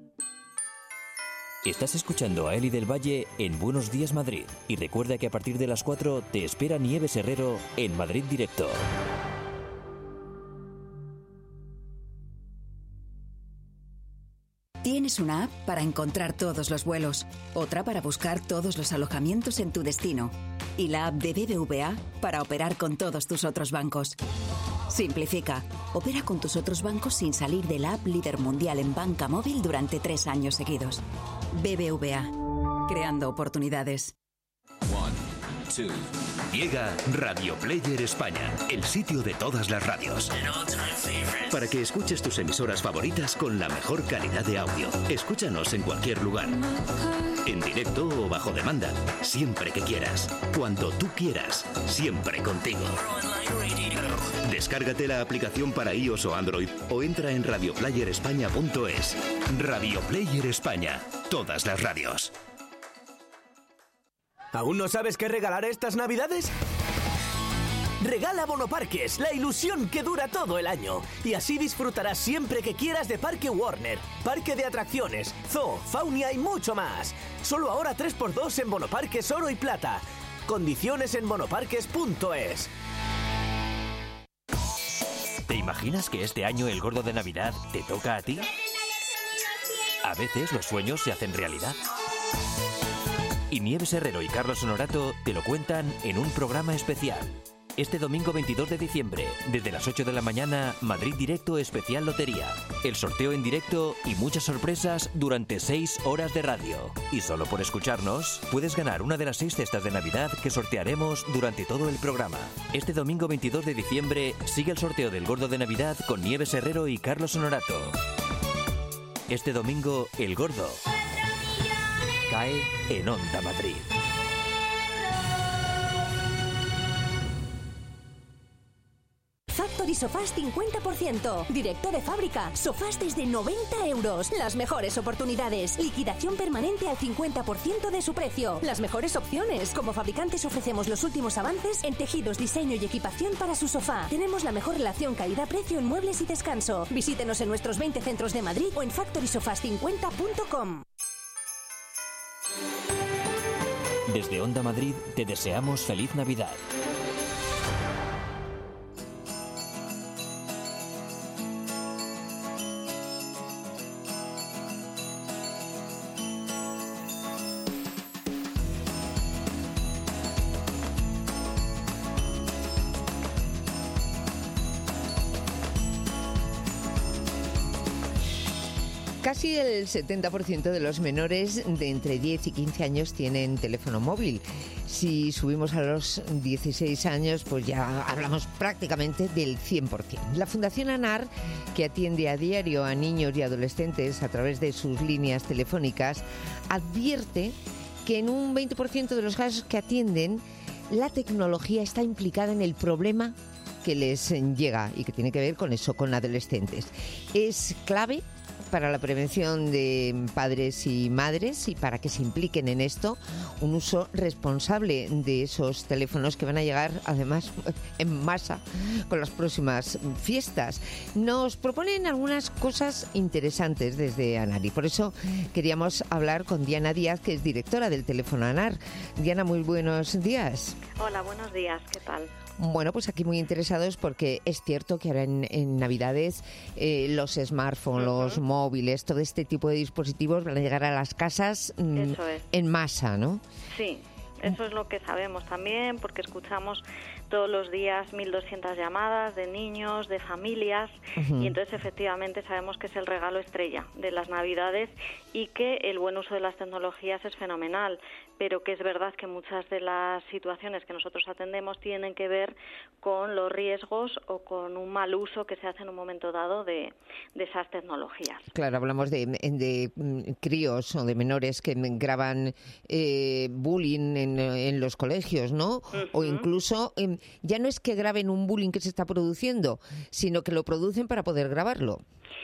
Estás escuchando a Eli del Valle en Buenos Días Madrid. Y recuerda que a partir de las 4 te espera Nieves Herrero en Madrid Directo. Tienes una app para encontrar todos los vuelos, otra para buscar todos los alojamientos en tu destino, y la app de BBVA para operar con todos tus otros bancos. Simplifica. Opera con tus otros bancos sin salir de la app líder mundial en banca móvil durante 3 años seguidos. BBVA. Creando oportunidades. 1, 2. Llega Radio Player España, el sitio de todas las radios. Para que escuches tus emisoras favoritas con la mejor calidad de audio. Escúchanos en cualquier lugar. En directo o bajo demanda. Siempre que quieras. Cuando tú quieras. Siempre contigo. Descárgate la aplicación para iOS o Android o entra en radioplayerespaña.es. Radio Player España. Todas las radios. ¿Aún no sabes qué regalar estas Navidades? Regala Bonoparques, la ilusión que dura todo el año. Y así disfrutarás siempre que quieras de Parque Warner, parque de atracciones, zoo, faunia y mucho más. Solo ahora 3x2 en Bonoparques Oro y Plata. Condiciones en bonoparques.es. ¿Te imaginas que este año el gordo de Navidad te toca a ti? A veces los sueños se hacen realidad. Y Nieves Herrero y Carlos Honorato te lo cuentan en un programa especial. Este domingo 22 de diciembre, desde las 8 de la mañana, Madrid Directo Especial Lotería. El sorteo en directo y muchas sorpresas durante 6 horas de radio. Y solo por escucharnos, puedes ganar una de las 6 cestas de Navidad que sortearemos durante todo el programa. Este domingo 22 de diciembre, sigue el sorteo del Gordo de Navidad con Nieves Herrero y Carlos Honorato. Este domingo, el Gordo cae en Onda Madrid. Factory Sofás 50%. Directo de fábrica. Sofás desde 90 euros. Las mejores oportunidades. Liquidación permanente al 50% de su precio. Las mejores opciones. Como fabricantes ofrecemos los últimos avances en tejidos, diseño y equipación para su sofá. Tenemos la mejor relación calidad-precio en muebles y descanso. Visítenos en nuestros 20 centros de Madrid o en factorysofas50.com. Desde Onda Madrid te deseamos feliz Navidad. Casi el 70% de los menores de entre 10 y 15 años tienen teléfono móvil. Si subimos a los 16 años, pues ya hablamos prácticamente del 100%. La Fundación ANAR, que atiende a diario a niños y adolescentes a través de sus líneas telefónicas, advierte que en un 20% de los casos que atienden, la tecnología está implicada en el problema que les llega y que tiene que ver con eso, con adolescentes. Es clave para la prevención de padres y madres y para que se impliquen en esto, un uso responsable de esos teléfonos que van a llegar además en masa con las próximas fiestas. Nos proponen algunas cosas interesantes desde ANAR y por eso queríamos hablar con Diana Díaz, que es directora del teléfono ANAR. Diana, muy buenos días. Hola, buenos días, ¿qué tal? Bueno, pues aquí muy interesados porque es cierto que ahora en Navidades los smartphones, los móviles, todo este tipo de dispositivos van a llegar a las casas en masa, ¿no? Sí, eso es lo que sabemos también porque escuchamos todos los días 1.200 llamadas de niños, de familias y entonces efectivamente sabemos que es el regalo estrella de las Navidades y que el buen uso de las tecnologías es fenomenal, pero que es verdad que muchas de las situaciones que nosotros atendemos tienen que ver con los riesgos o con un mal uso que se hace en un momento dado de esas tecnologías. Claro, hablamos de críos o de menores que graban bullying en los colegios, ¿no? O incluso ya no es que graben un bullying que se está produciendo, sino que lo producen para poder grabarlo.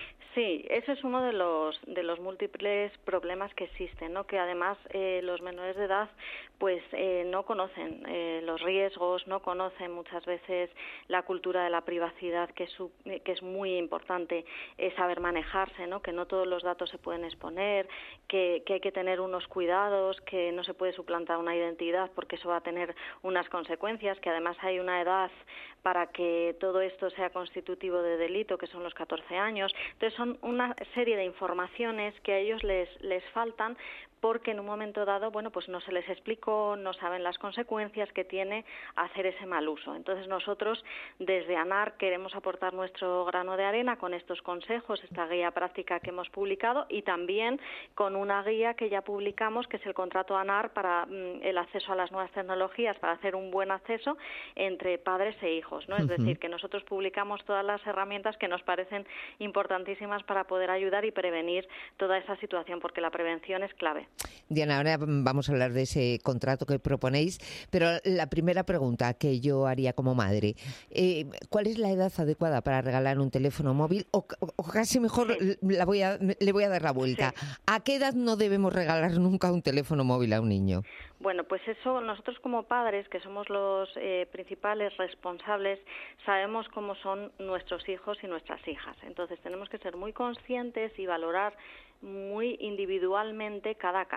Sí, ese es uno de los múltiples problemas que existen, ¿no? Que además los menores de edad pues no conocen los riesgos, no conocen muchas veces la cultura de la privacidad, que es muy importante saber manejarse, ¿no? Que no todos los datos se pueden exponer, que hay que tener unos cuidados, que no se puede suplantar una identidad porque eso va a tener unas consecuencias, que además hay una edad para que todo esto sea constitutivo de delito, que son los 14 años. Entonces son una serie de informaciones que a ellos les faltan porque en un momento dado, bueno, pues no se les explicó, no saben las consecuencias que tiene hacer ese mal uso. Entonces nosotros desde ANAR queremos aportar nuestro grano de arena con estos consejos, esta guía práctica que hemos publicado y también con una guía que ya publicamos, que es el contrato ANAR para el acceso a las nuevas tecnologías, para hacer un buen acceso entre padres e hijos, ¿no? Es decir, que nosotros publicamos todas las herramientas que nos parecen importantísimas para poder ayudar y prevenir toda esa situación, porque la prevención es clave. Diana, ahora vamos a hablar de ese contrato que proponéis, pero la primera pregunta que yo haría como madre, ¿cuál es la edad adecuada para regalar un teléfono móvil? O casi mejor le voy a dar la vuelta. Sí. ¿A qué edad no debemos regalar nunca un teléfono móvil a un niño? Bueno, pues eso nosotros como padres, que somos los principales responsables, sabemos cómo son nuestros hijos y nuestras hijas. Entonces tenemos que ser muy conscientes y valorar muy individualmente cada caso.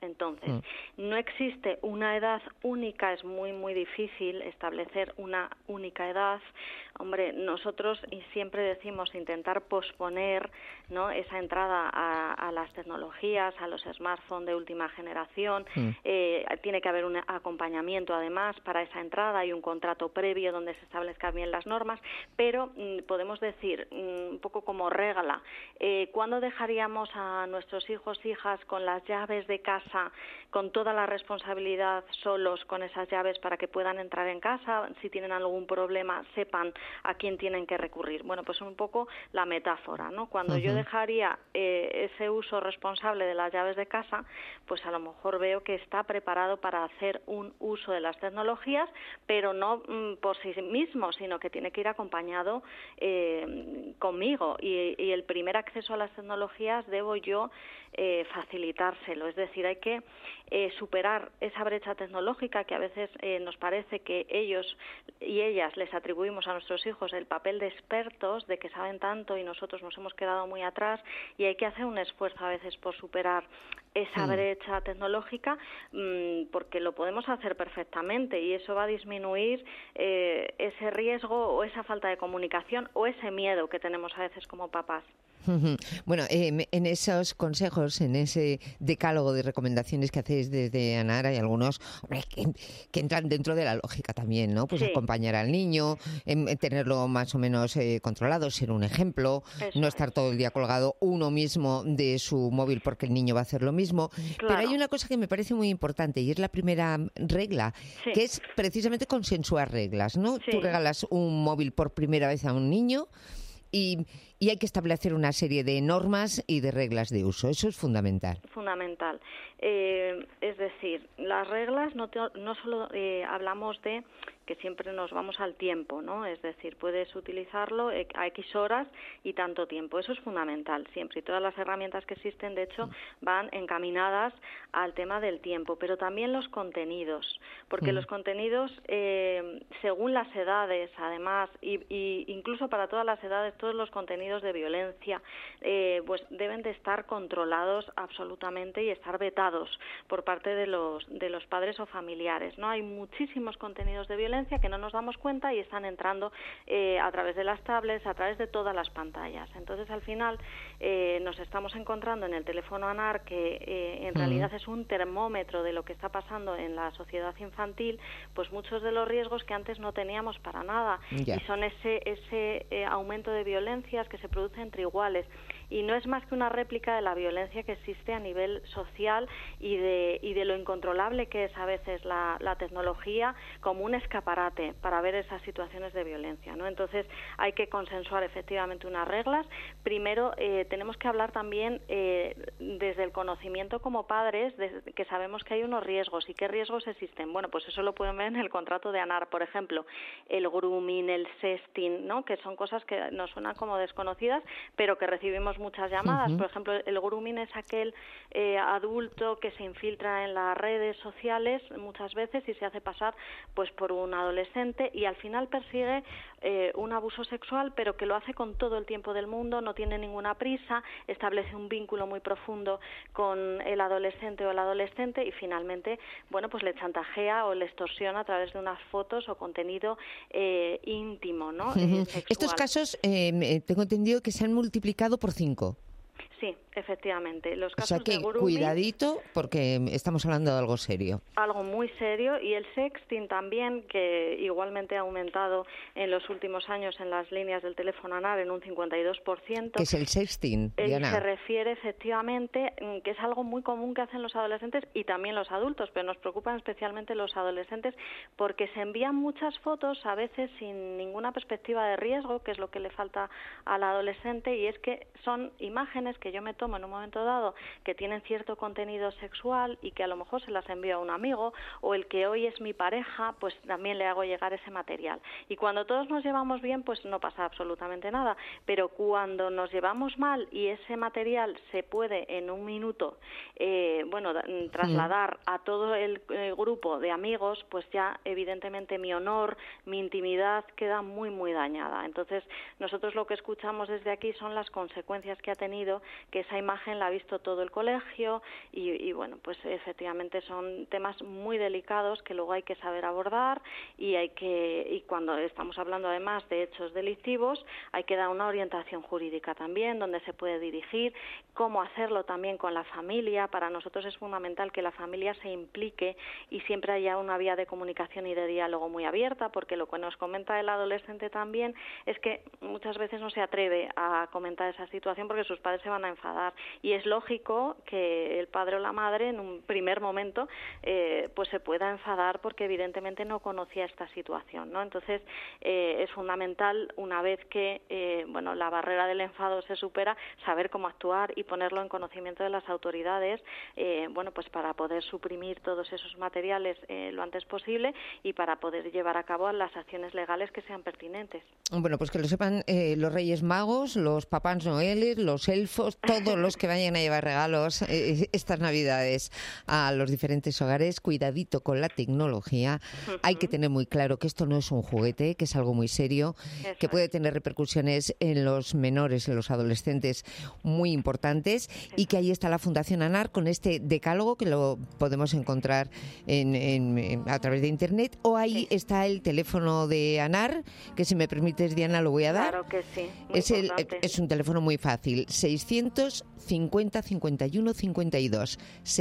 Entonces, no existe una edad única, es muy, muy difícil establecer una única edad. Hombre, nosotros siempre decimos intentar posponer, ¿no?, esa entrada a las tecnologías, a los smartphones de última generación. Tiene que haber un acompañamiento, además, para esa entrada. Hay un contrato previo donde se establezcan bien las normas, pero podemos decir, un poco como regla, ¿cuándo dejaríamos a nuestros hijos, hijas, con las llaves de casa, con toda la responsabilidad, solos con esas llaves para que puedan entrar en casa? Si tienen algún problema, sepan a quién tienen que recurrir. Bueno, pues un poco la metáfora, ¿no? Cuando yo dejaría ese uso responsable de las llaves de casa, pues a lo mejor veo que está preparado para hacer un uso de las tecnologías, pero no por sí mismo, sino que tiene que ir acompañado conmigo. Y el primer acceso a las tecnologías debo yo facilitárselo. Es decir, hay que superar esa brecha tecnológica que a veces nos parece que ellos y ellas les atribuimos a nuestros hijos el papel de expertos, de que saben tanto y nosotros nos hemos quedado muy atrás, y hay que hacer un esfuerzo a veces por superar esa brecha tecnológica, porque lo podemos hacer perfectamente y eso va a disminuir ese riesgo o esa falta de comunicación o ese miedo que tenemos a veces como papás. Bueno, en esos consejos, en ese decálogo de recomendaciones que hacéis desde ANAR, hay algunos, hombre, que entran dentro de la lógica también, ¿no? Pues acompañar al niño, tenerlo más o menos controlado, ser un ejemplo, no estar todo el día colgado uno mismo de su móvil porque el niño va a hacer lo mismo. Claro. Pero hay una cosa que me parece muy importante y es la primera regla, que es precisamente consensuar reglas, ¿no? Tú regalas un móvil por primera vez a un niño y hay que establecer una serie de normas y de reglas de uso. Eso es fundamental. Fundamental. Es decir, las reglas no solo hablamos de que siempre nos vamos al tiempo, ¿no? Es decir, puedes utilizarlo a X horas y tanto tiempo. Eso es fundamental siempre. Y todas las herramientas que existen, de hecho, van encaminadas al tema del tiempo. Pero también los contenidos. Porque los contenidos, según las edades, además, y incluso para todas las edades, todos los contenidos de violencia, pues deben de estar controlados absolutamente y estar vetados por parte de los padres o familiares, ¿no? Hay muchísimos contenidos de violencia que no nos damos cuenta y están entrando a través de las tablets, a través de todas las pantallas. Entonces, al final, nos estamos encontrando en el teléfono ANAR que en realidad es un termómetro de lo que está pasando en la sociedad infantil, pues muchos de los riesgos que antes no teníamos para nada. Y son ese aumento de violencias que se produce entre iguales. Y no es más que una réplica de la violencia que existe a nivel social y de lo incontrolable que es a veces la tecnología como un escaparate para ver esas situaciones de violencia, ¿no? Entonces hay que consensuar efectivamente unas reglas. Primero tenemos que hablar también desde el conocimiento como padres, que sabemos que hay unos riesgos. ¿Y qué riesgos existen? Bueno, pues eso lo pueden ver en el contrato de ANAR, por ejemplo, el grooming, el sexting, ¿no? Que son cosas que nos suenan como desconocidas, pero que recibimos muchas llamadas. Por ejemplo, el grooming es aquel adulto que se infiltra en las redes sociales muchas veces y se hace pasar pues por un adolescente y al final persigue un abuso sexual, pero que lo hace con todo el tiempo del mundo, no tiene ninguna prisa, establece un vínculo muy profundo con el adolescente o el adolescente y finalmente, bueno, pues le chantajea o le extorsiona a través de unas fotos o contenido íntimo, ¿no? Estos casos tengo entendido que se han multiplicado por 5. Sí, efectivamente. Los casos o sea que de grooming, cuidadito porque estamos hablando de algo serio. Algo muy serio, y el sexting también, que igualmente ha aumentado en los últimos años en las líneas del teléfono ANAR en un 52%. ¿Qué es el sexting, Diana? Se refiere efectivamente que es algo muy común que hacen los adolescentes y también los adultos, pero nos preocupan especialmente los adolescentes porque se envían muchas fotos a veces sin ninguna perspectiva de riesgo, que es lo que le falta al adolescente, y es que son imágenes que yo me tomo en un momento dado que tienen cierto contenido sexual y que a lo mejor se las envío a un amigo, o el que hoy es mi pareja, pues también le hago llegar ese material. Y cuando todos nos llevamos bien, pues no pasa absolutamente nada, pero cuando nos llevamos mal y ese material se puede en un minuto trasladar a todo el grupo de amigos, pues ya evidentemente mi honor, mi intimidad queda muy, muy dañada. Entonces nosotros lo que escuchamos desde aquí son las consecuencias que ha tenido que esa imagen la ha visto todo el colegio y bueno, pues efectivamente son temas muy delicados que luego hay que saber abordar y cuando estamos hablando además de hechos delictivos hay que dar una orientación jurídica también, donde se puede dirigir, cómo hacerlo también con la familia. Para nosotros es fundamental que la familia se implique y siempre haya una vía de comunicación y de diálogo muy abierta, porque lo que nos comenta el adolescente también es que muchas veces no se atreve a comentar esa situación porque sus padres se van a enfadar, y es lógico que el padre o la madre en un primer momento pues se pueda enfadar porque evidentemente no conocía esta situación, ¿no? Entonces es fundamental, una vez que bueno, la barrera del enfado se supera, saber cómo actuar y ponerlo en conocimiento de las autoridades, bueno, pues para poder suprimir todos esos materiales lo antes posible y para poder llevar a cabo las acciones legales que sean pertinentes. Bueno, pues que lo sepan los Reyes Magos, los Papás Noeles, los elfos, todos los que vayan a llevar regalos estas Navidades a los diferentes hogares. Cuidadito con la tecnología. Hay que tener muy claro que esto no es un juguete, que es algo muy serio, que puede tener repercusiones en los menores, en los adolescentes muy importantes, y que ahí está la Fundación ANAR con este decálogo que lo podemos encontrar a través de internet, o ahí está el teléfono de ANAR, que si me permites, Diana, lo voy a dar. Claro que sí. Es un teléfono muy fácil, 650 51 52,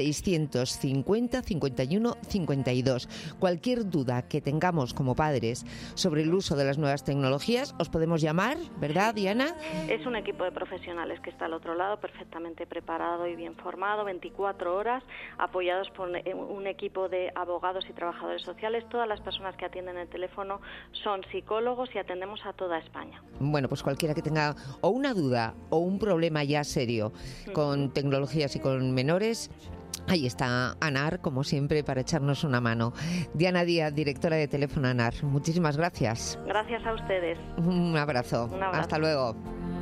650 51 52. Cualquier duda que tengamos como padres sobre el uso de las nuevas tecnologías, os podemos llamar, ¿verdad, Diana? Es un equipo de profesionales que está al otro lado, perfectamente preparado y bien formado, 24 horas, apoyados por un equipo de abogados y trabajadores sociales. Todas las personas que atienden el teléfono son psicólogos y atendemos a toda España. Bueno, pues cualquiera que tenga o una duda o un problema ya serio con tecnologías y con menores, ahí está ANAR, como siempre, para echarnos una mano. Diana Díaz, directora de Teléfono ANAR, muchísimas gracias. Gracias a ustedes. Un abrazo. Un abrazo. Hasta luego.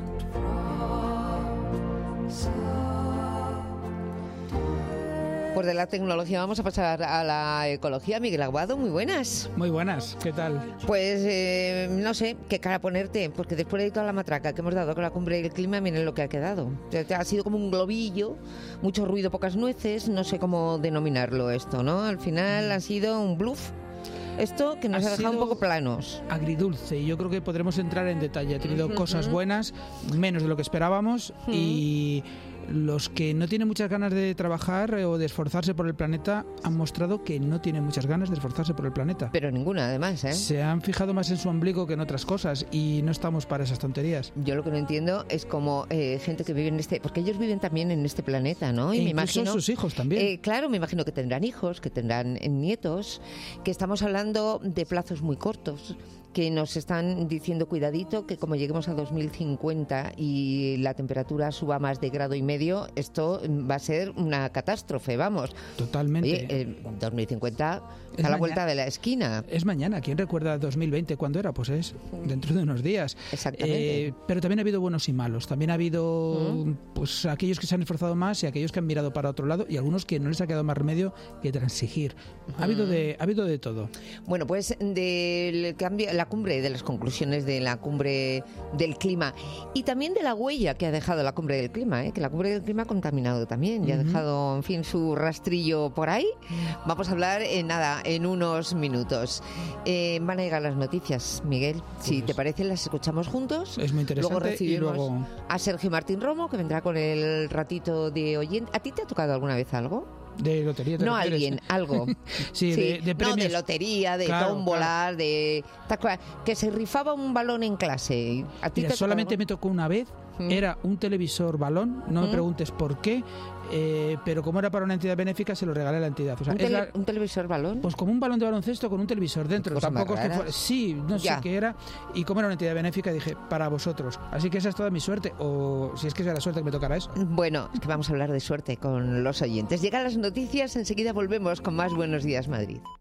Pues de la tecnología vamos a pasar a la ecología. Miguel Aguado, muy buenas. Muy buenas, ¿qué tal? Pues no sé qué cara ponerte, porque después de toda la matraca que hemos dado con la cumbre del clima, miren lo que ha quedado. Ha sido como un globillo, mucho ruido, pocas nueces, no sé cómo denominarlo esto, ¿no? Al final ha sido un bluff. Esto que nos ha dejado un poco planos. Agridulce, y yo creo que podremos entrar en detalle. Ha tenido cosas buenas, menos de lo que esperábamos, y los que no tienen muchas ganas de trabajar o de esforzarse por el planeta han mostrado que no tienen muchas ganas de esforzarse por el planeta. Pero ninguna, además, ¿eh? Se han fijado más en su ombligo que en otras cosas, y no estamos para esas tonterías. Yo lo que no entiendo es como gente que vive en porque ellos viven también en este planeta, ¿no? Y me imagino sus hijos también. Claro, me imagino que tendrán hijos, que tendrán nietos, que estamos hablando de plazos muy cortos, que nos están diciendo cuidadito, que como lleguemos a 2050 y la temperatura suba más de 1,5 grados, esto va a ser una catástrofe, vamos. Totalmente. Oye, 2050 a la vuelta de la esquina. Es mañana. ¿Quién recuerda 2020 cuándo era? Pues es dentro de unos días. Exactamente. Pero también ha habido buenos y malos. También ha habido pues aquellos que se han esforzado más y aquellos que han mirado para otro lado, y algunos que no les ha quedado más remedio que transigir. Ha habido de todo. Bueno, pues del cambio, la cumbre, de las conclusiones de la cumbre del clima, y también de la huella que ha dejado la cumbre del clima, que la cumbre del clima ha contaminado también, y ha dejado, en fin, su rastrillo por ahí. Vamos a hablar en unos minutos. Van a llegar las noticias, Miguel. Si te parece, las escuchamos juntos. Es muy interesante. Luego recibimos y luego a Sergio Martín Romo, que vendrá con el ratito de oyente. ¿A ti te ha tocado alguna vez algo? De lotería. No, alguien, algo. Sí, de premios. No, de lotería, de tómbolas, de... Que se rifaba un balón en clase. ¿A ti te solamente me tocó una vez. Era un televisor balón, no me preguntes por qué, pero como era para una entidad benéfica, se lo regalé a la entidad. O sea, ¿Un televisor balón? Pues como un balón de baloncesto con un televisor dentro. Tampoco es que fuera... Sí, no sé qué era. Y como era una entidad benéfica, dije, para vosotros. Así que esa es toda mi suerte, o si es que es la suerte que me tocará eso. Bueno, es que vamos a hablar de suerte con los oyentes. Llegan las noticias, enseguida volvemos con más Buenos Días Madrid.